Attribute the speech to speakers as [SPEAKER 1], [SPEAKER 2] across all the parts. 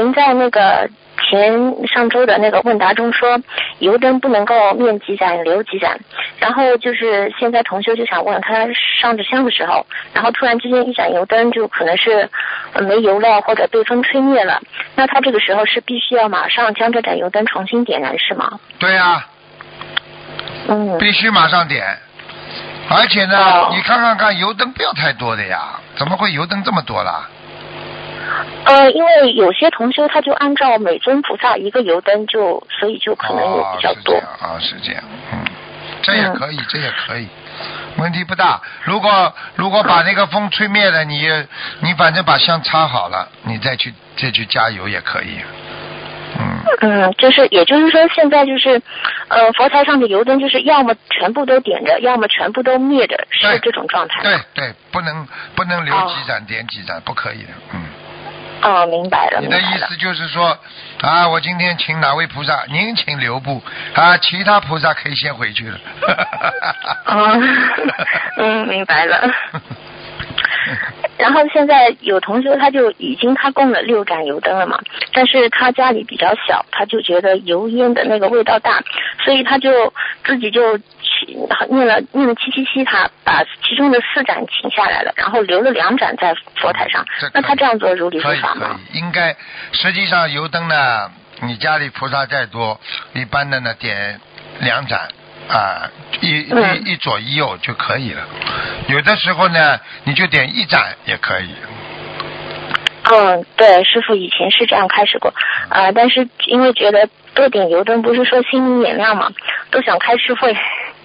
[SPEAKER 1] 您在那个上周的那个问答中说，油灯不能够面积盏留几盏，然后就是现在同修就想问他上着香的时候，然后突然之间一盏油灯就可能是没油了或者被风吹灭了，那他这个时候是必须要马上将这盏油灯重新点燃是吗？
[SPEAKER 2] 对呀，必须马上点。而且呢，你看看油灯不要太多的呀，怎么会油灯这么多啦？
[SPEAKER 1] 因为有些同修他就按照每尊菩萨一个油灯所以就可能也比较多。
[SPEAKER 2] 是这样，这也可以，这也可以，问题不大。如果把那个风吹灭了，你反正把香插好了，你再去加油也可以。
[SPEAKER 1] 也就是说现在就是佛台上的油灯就是要么全部都点着，要么全部都灭着，是这种状态。
[SPEAKER 2] 对，不能留几盏点几盏，不可以的。
[SPEAKER 1] 明白了。
[SPEAKER 2] 你的意思就是说我今天请哪位菩萨，您请留步其他菩萨可以先回去了。
[SPEAKER 1] 明白了。然后现在有同学他供了6盏油灯了嘛，但是他家里比较小，他就觉得油烟的那个味道大，所以他就自己就念了777，他把其中的4盏请下来了，然后留了2盏在佛台上。那他这样做如理如法吗？
[SPEAKER 2] 可以，应该。实际上油灯呢，你家里菩萨再多，一般的呢点2盏一左一右就可以了。有的时候呢，你就点1盏也可以。
[SPEAKER 1] 对，师父以前是这样开始过但是因为觉得多点油灯不是说心明眼亮嘛，都想开智慧。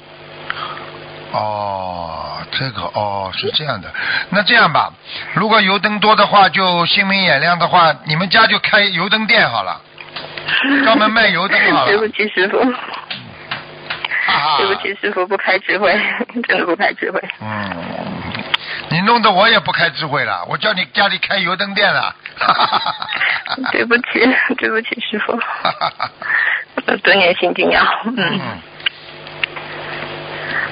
[SPEAKER 2] 这个是这样的。那这样吧，如果油灯多的话，就心明眼亮的话，你们家就开油灯店好了，专门卖油灯好了。
[SPEAKER 1] 对不起师父。对不起师父，不开智慧，真的不开智慧。
[SPEAKER 2] 你弄得我也不开智慧了，我叫你家里开油灯店了。
[SPEAKER 1] 对不起师父。多念心经要。